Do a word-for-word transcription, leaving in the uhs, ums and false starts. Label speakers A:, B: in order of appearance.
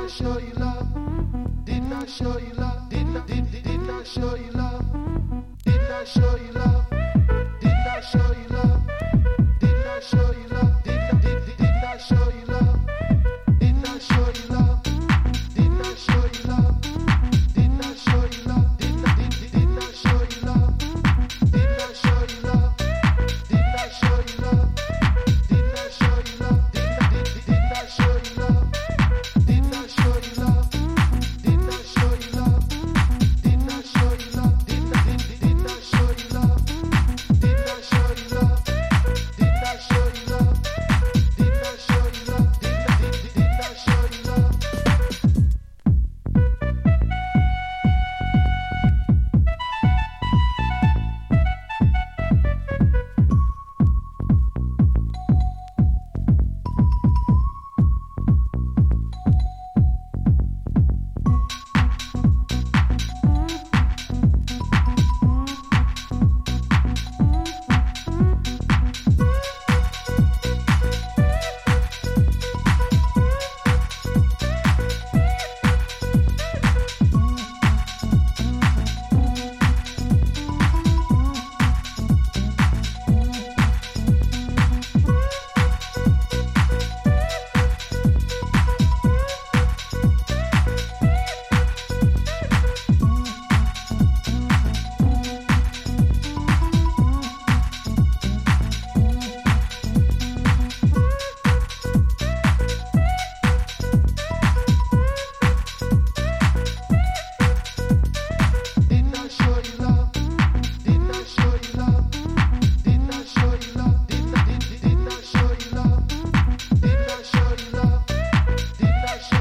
A: not show you love, did not show you love, did not, did, did, did not show you love, did not show you love, did not show you love, did not show you